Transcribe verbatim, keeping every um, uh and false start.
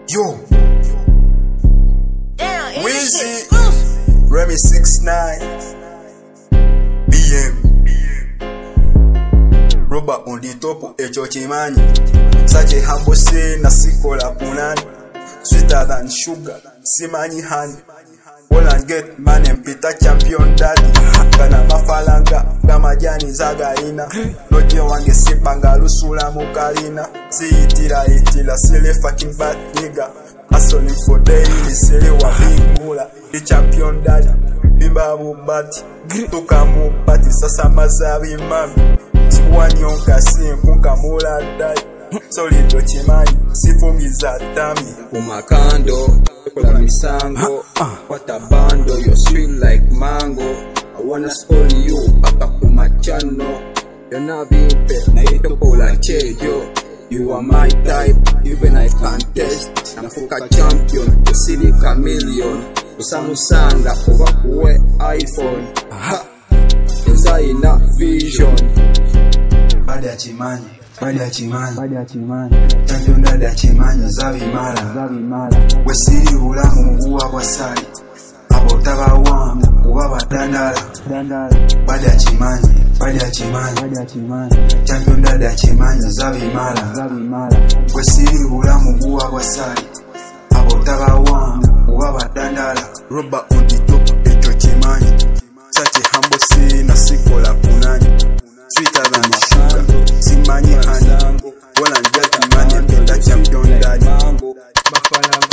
Yo, Damn, Weezy, Remy six nine, B M, Roba on the top, echo chimanyi. Such a humble say, na sikola punani. Sweeter than sugar, simanyi honey. All and get man and Peter champion daddy. Kana mafalanga, kama jani zaga ina. Noje wange sipanga lusula mukalina. Si itila itila, sile fucking bad nigga. Hustling for daily, sile wa big mula. The champion daddy, bimba mubati. Tuka mubati, sasa mazabi mami. Tiwani onka si mpunga mula daddy. Solido chimanyi, sifungiza tami. Umakando, kola misango. What a bando, you're sweet like mango. I wanna spoil you, papa kumachano. You're not being fair, na ito kola chejo. You are my type, even I can't test. Nafuka champion, the city chameleon. Usamusanga, kuwa kuwe iPhone. Ha! Eza ina vision. Bada chimanyi, bada chimanyi, bada chimanyi. Champion dada chimanyi, zavi mara, zavi mara. Wesiri ulamu mguwa kwa sari. Abo taba wangu, ubaba dandala, dandala. Bada chimanyi, bada chimanyi, bada chimanyi. Champion dada chimanyi, zavi mara, zavi mara. Wesiri ulamu mguwa kwa sari. Abo taba wangu, ubaba dandala. Roba on the top, echo chimanyi. Such a humble say, na sikola punani. Sweeter than sugar, simanyi honey. Well and get money, be the champion daddy.